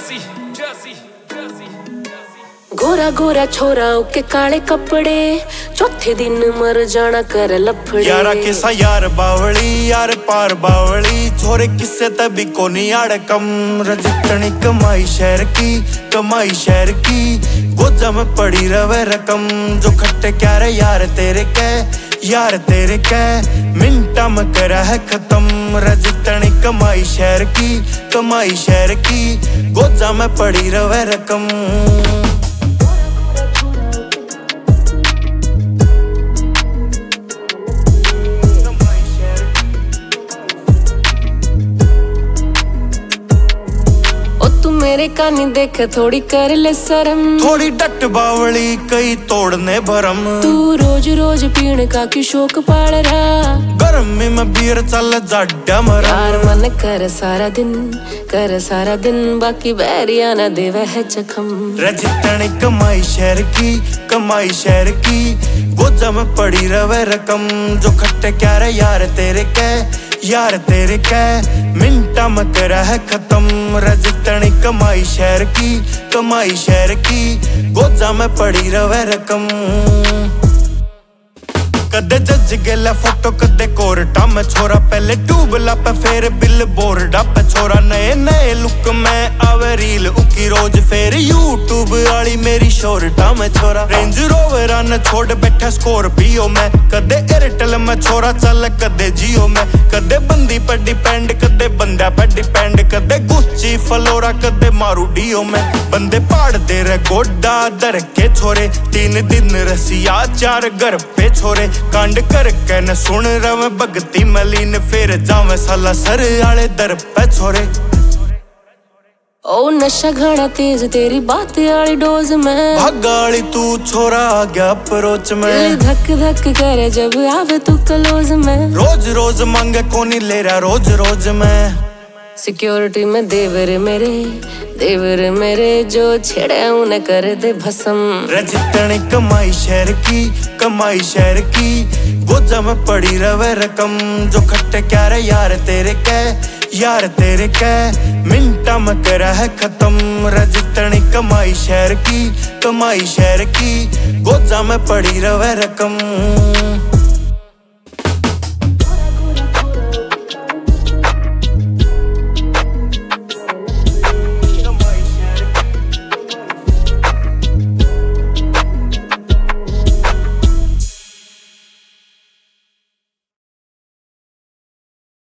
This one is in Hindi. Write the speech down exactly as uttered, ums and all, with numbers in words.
Jersey, Jersey, Jersey, Gora Gora छोरा के काले कपड़े, चौथे दिन मर जाना कर लफड़े। यारा किसा यार बावली यार पार बावली, छोरे किस्से तभी को नहीं आड़ कम। रजितनी कमाई शहर की कमाई शहर की, गोजा में पड़ी रवे रकम। जो खट्टे क्या रे यार तेरे के यार तेरे के, मिनटा में करा है खत्म। रजितनी कमाई शहर की कमाई शहर की, गोजा में पड़ी रवे रकम। मेरे कानी देख थोड़ी कर ले शर्म, थोड़ी डट बावली कई तोड़ने भरम। तू रोज रोज पीने का की शौक पाल रहा, गर्मी में बीर चल जाड्डा मरम। यार मन कर सारा दिन कर सारा दिन, बाकी बैरिया न देवे है जखम। रजितनी कमाई शहर की कमाई शहर की, गोजा में पड़ी रवे रकम। जो खट्टे क्या रे यार तेरे के यार तेरे के, मिनटा में करा है खत्म। रजितनी कमाई शहर की कमाई शहर की, गोजा में पड़ी रवे रकम। कदे जज गेला फोटो कदे कोर्टा में छोरा, पहले ट्यूब लापे फिर बिल बोर्ड पे छोरा। नए नए लुक में आवे रील उकी रोज, फिर यूट्यूब वाली मेरी शोरटा में छोरा। रेंज रोवर न छोड़ बैठा स्कॉर्पियो में, कदे एयरटेल में छोरा चल कदे जियो में। कदे बंदी पर डिपेंड कदे बंदा पर डिपेंड, कदे गुच्ची फलोरा कदे मारू डियो में। बंदे पाड़ दे रे गोडा दर के छोरे, तीन दिन रसिया चार घर पे छोरे। कांड कर के न सुन रवे भगती मलीन, फिर जावे साला सर आले दर पे छोरे। ओ नशा घना तेज तेरी बात आली डोज में, भगाली तू छोरा आ गया अप्रोच में। दिल धक धक करे जब आवे तू क्लोज में, रोज रोज मांगे कोनी ले रहा रोज रोज में। सिक्योरिटी में देवर मेरे देवर मेरे, जो छेड़े उन्हें कर दे भस्म। रजितनी कमाई शहर की कमाई शहर की, गोजा में पड़ी रवे रकम। जो खट्टे क्या रे यार तेरे के यार तेरे के, मिनटा में करा है खत्म। रजितनी कमाई शहर की कमाई शहर की, गोजा में पड़ी रवे रकम।